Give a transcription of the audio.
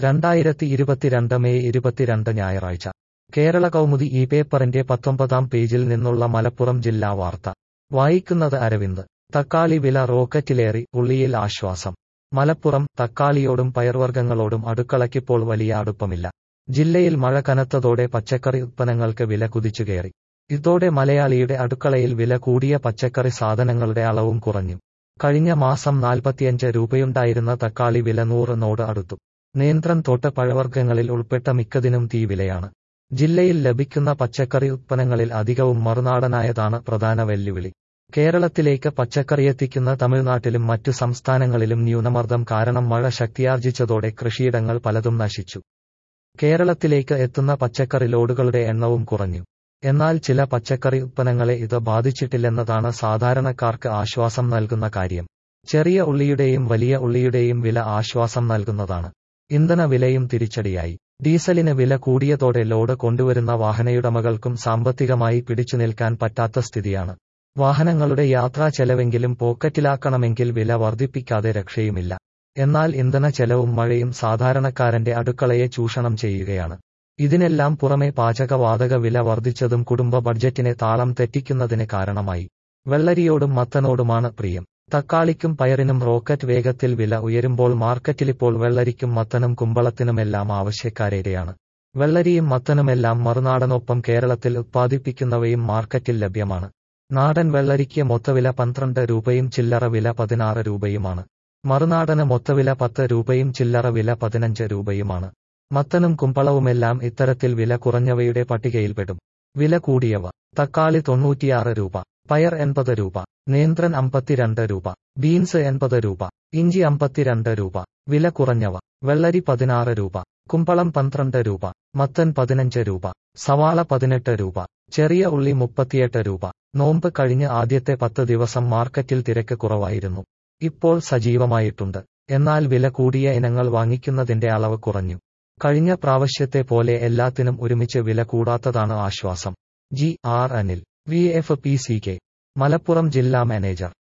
2022 May 22 ഞായറാഴ്ച കേരള കൗമുദി ഈ പേപ്പറിന്റെ 19-ാം പേജിൽ നിന്നുള്ള മലപ്പുറം ജില്ലാ വാർത്ത വായിക്കുന്നത് അരവിന്ദ്. തക്കാളി വില റോക്കറ്റിലേറി, ഉള്ളിയിൽ ആശ്വാസം. മലപ്പുറം. തക്കാളിയോടും പയർവർഗ്ഗങ്ങളോടും അടുക്കളയ്ക്കിപ്പോൾ വലിയ അടുപ്പമില്ല. ജില്ലയിൽ മഴ കനത്തതോടെ പച്ചക്കറി ഉത്പന്നങ്ങൾക്ക് വില കുതിച്ചുകയറി. ഇതോടെ മലയാളിയുടെ അടുക്കളയിൽ വില കൂടിയ പച്ചക്കറി സാധനങ്ങളുടെ അളവും കുറഞ്ഞു. കഴിഞ്ഞ മാസം 45 രൂപയുണ്ടായിരുന്ന തക്കാളി വില 100 അടുത്തു. നേന്ത്രൻ തോട്ട് പഴവർഗ്ഗങ്ങളിൽ ഉൾപ്പെട്ട മിക്കതിനും തീ വിലയാണ്. ജില്ലയിൽ ലഭിക്കുന്ന പച്ചക്കറി ഉത്പന്നങ്ങളിൽ അധികവും മറുനാടനായതാണ് പ്രധാന വെല്ലുവിളി. കേരളത്തിലേക്ക് പച്ചക്കറിയെത്തിക്കുന്ന തമിഴ്നാട്ടിലും മറ്റു സംസ്ഥാനങ്ങളിലും ന്യൂനമർദ്ദം കാരണം മഴ ശക്തിയാർജിച്ചതോടെ കൃഷിയിടങ്ങൾ പലതും നശിച്ചു. കേരളത്തിലേക്ക് എത്തുന്ന പച്ചക്കറി ലോഡുകളുടെ എണ്ണവും കുറഞ്ഞു. എന്നാൽ ചില പച്ചക്കറി ഉത്പന്നങ്ങളെ ഇത് ബാധിച്ചിട്ടില്ലെന്നതാണ് സാധാരണക്കാർക്ക് ആശ്വാസം നൽകുന്ന കാര്യം. ചെറിയ ഉള്ളിയുടെയും വലിയ ഉള്ളിയുടെയും വില ആശ്വാസം നൽകുന്നതാണ്. ഇന്ധന വിലയും തിരിച്ചടിയായി. ഡീസലിന് വില കൂടിയതോടെ ലോഡ് കൊണ്ടുവരുന്ന വാഹനയുടമകൾക്കും സാമ്പത്തികമായി പിടിച്ചുനിൽക്കാൻ പറ്റാത്ത സ്ഥിതിയാണ്. വാഹനങ്ങളുടെ യാത്രാ ചെലവെങ്കിലും പോക്കറ്റിലാക്കണമെങ്കിൽ വില വർദ്ധിപ്പിക്കാതെ രക്ഷയുമില്ല. എന്നാൽ ഇന്ധന ചെലവും മഴയും സാധാരണക്കാരന്റെ അടുക്കളയെ ചൂഷണം ചെയ്യുകയാണ്. ഇതിനെല്ലാം പുറമെ പാചകവാതക വില വർദ്ധിച്ചതും കുടുംബ ബഡ്ജറ്റിനെ താളം തെറ്റിക്കുന്നതിന് കാരണമായി. വെള്ളരിയോടും മത്തനോടുമാണ് പ്രിയം. തക്കാളിക്കും പയറിനും റോക്കറ്റ് വേഗത്തിൽ വില ഉയരുമ്പോൾ മാർക്കറ്റിലിപ്പോൾ വെള്ളരിക്കും മത്തനും കുമ്പളത്തിനുമെല്ലാം ആവശ്യക്കാരേറെയാണ്. വെള്ളരിയും മത്തനുമെല്ലാം മറുനാടനൊപ്പം കേരളത്തിൽ ഉത്പാദിപ്പിക്കുന്നവയും മാർക്കറ്റിൽ ലഭ്യമാണ്. നാടൻ വെള്ളരിക്ക് മൊത്തവില 12 രൂപയും ചില്ലറ വില 16 രൂപയുമാണ്. മറുനാടന് മൊത്തവില 10 രൂപയും ചില്ലറ വില 15 രൂപയുമാണ്. മത്തനും കുമ്പളവുമെല്ലാം ഇത്തരത്തിൽ വില കുറഞ്ഞവയുടെ പട്ടികയിൽപ്പെടും. വില കൂടിയവ: തക്കാളി 96 രൂപ, പയർ 80 രൂപ, നേന്ത്രൻ 52 രൂപ, ബീൻസ് 80 രൂപ, ഇഞ്ചി 52 രൂപ. വില കുറഞ്ഞവ: വെള്ളരി 16 രൂപ, കുമ്പളം 12 രൂപ, മത്തൻ 15 രൂപ, സവാള 18 രൂപ, ചെറിയ ഉള്ളി 38 രൂപ. നോമ്പ് കഴിഞ്ഞ് ആദ്യത്തെ 10 ദിവസം മാർക്കറ്റിൽ തിരക്ക് കുറവായിരുന്നു. ഇപ്പോൾ സജീവമായിട്ടുണ്ട്. എന്നാൽ വില കൂടിയ ഇനങ്ങൾ വാങ്ങിക്കുന്നതിന്റെ അളവ് കുറഞ്ഞു. കഴിഞ്ഞ പ്രാവശ്യത്തെ പോലെ എല്ലാത്തിനും ഒരുമിച്ച് വില കൂടാത്തതാണ് ആശ്വാസം. GR അനിൽ, VFPCK, മലപ്പുറം ജില്ലാ മാനേജർ.